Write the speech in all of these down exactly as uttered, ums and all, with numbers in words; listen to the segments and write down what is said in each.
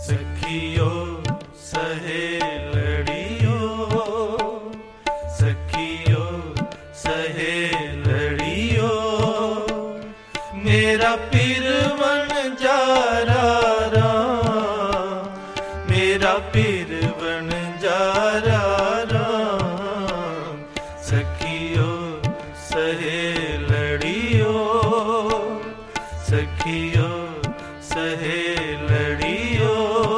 सखियो सहेलड़ियो सखियो सहेलड़ियो मेरा पिरवन जारा राम मेरा पिरवन जारा राम सखियो सहेलड़ियो सखियो सहेलड़ियो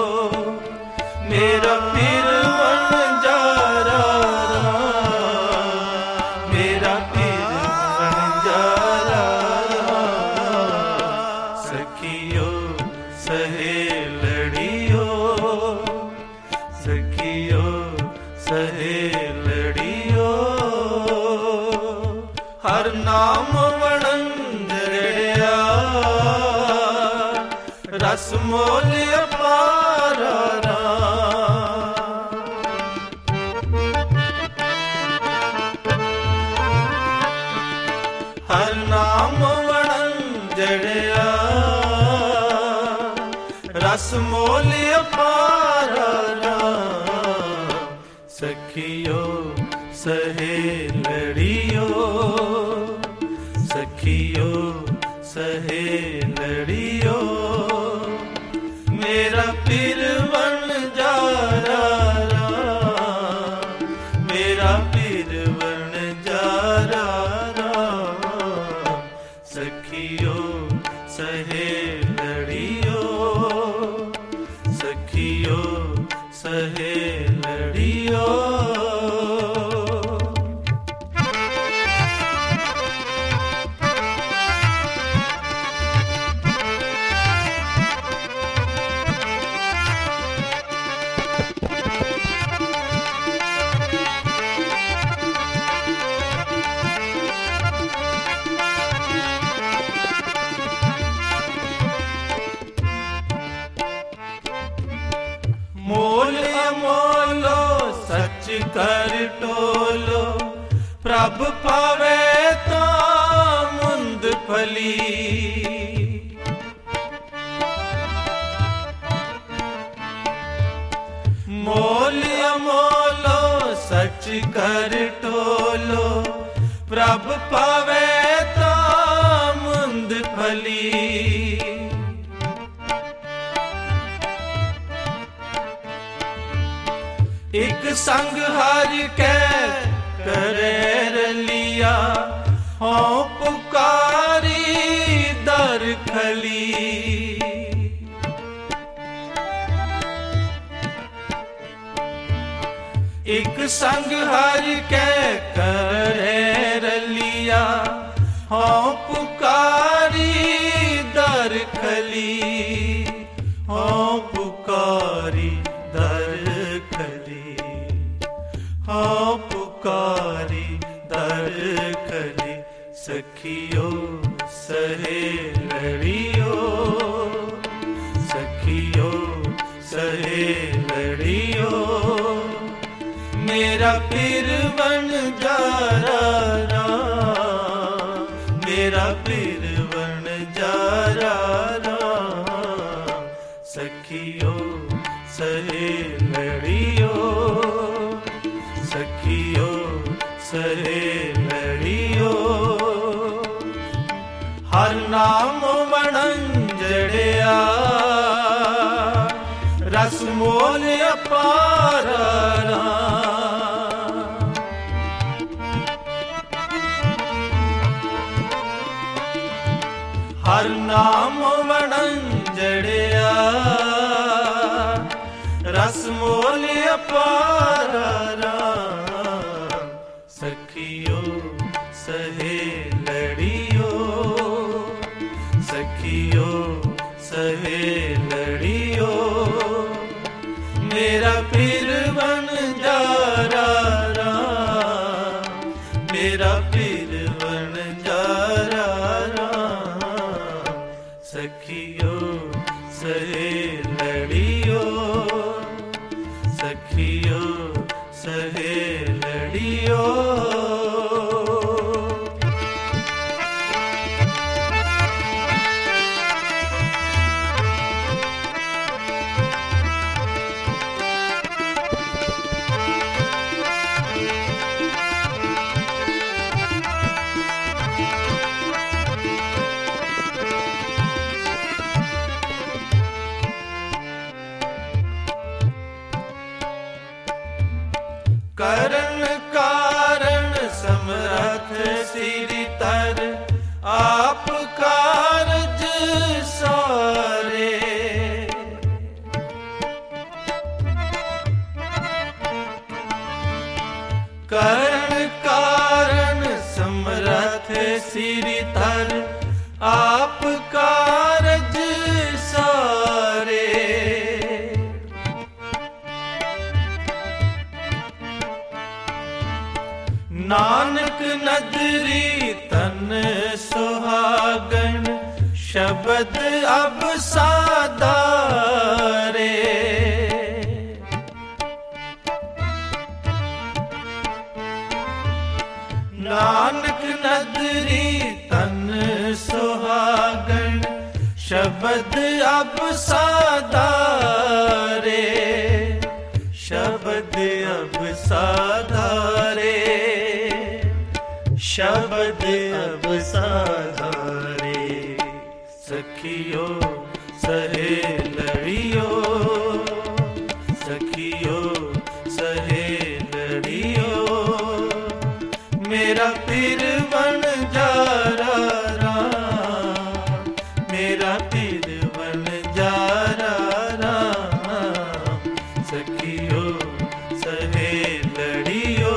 मेरा पिरवन जारा राम मेरा पिरवन जारा राम सखियो सहेलड़ियो सखियो सहेलड़ियो हर नाम वणंजड़िया रस मोल अपारा हर नाम वणंजड़िया रस मोल अपारा सखियो सहेलड़ियो सखियो सहेलड़ियो मेरा पिरवन जारा राम मेरा पिरवन जारा राम सखियो सहेलड़ियो सखियो सहेलड़ियो मोल अमोलो सच कर टोलो प्रभ पावे तो मुंद फली मोल अमोलो सच कर टोलो प्रभ पावे तो मुंद फली एक संग हर के करे रलिया हो पुकारी दर खली एक संग हर के करे रलिया हो पुकारी दर खली हो पुकारी दर खली हो पुकारी दर खली सखियो सहेलड़ियो सखियो सहेलड़ियो मेरा पिरवन जारा राम मेरा पिरवन जारा राम सखियो सहेलड़ियो सखियो सहेलड़ियो हर नाम वणंजड़िया रस मोल अपारा हर नाम वणंजड़िया रस मोल अपारा सखियो सहेलड़ियो सखियो सहेलड़ियो मेरा पिरवन जारा राम मेरा पिरवन जारा राम सखियो सहेलड़ियो सखियो सहेलड़ियो आप कारज सारे। नानक नदरी तन सुहागन, शब्द अब साधारे। नानक नदरी तन सुहागन, शब्द अब साधारे। शब्द अब साधारे, शब्द अब साधारे। सखियो सहेलड़ियो, सखियो सहेलड़ियो, मेरा पीर बन जारा राम, मेरा पीर बन जारा राम। सखियो सहेलड़ियो,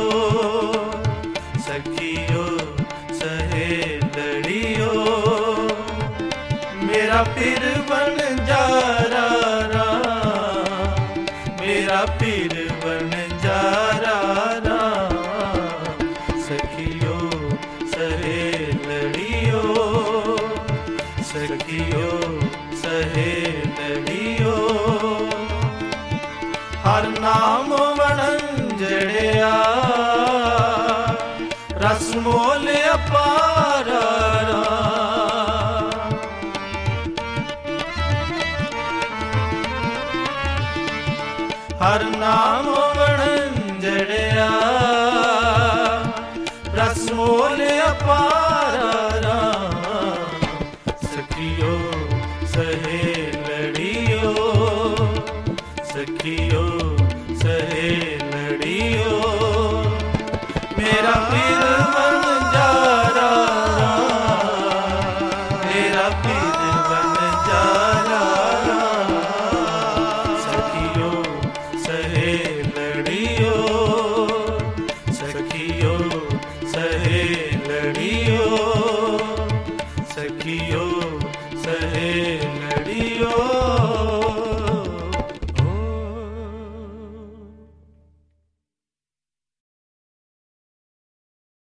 सखियो सहेलड़ियो, मेरा पीर बन जारा राम, मेरा पीर बन जारा राम। सखियो सहेलड़ियो, सखियो सहेलड़ियो, हर नाम वणंजड़िया, रस मोल अपारा। हर नाम वणंजड़िया, रस मोल अपारा। सखियो सहेलड़ियो, सखियो सहेलड़ियो, मेरा पीर बन जारा राम, मेरा पीर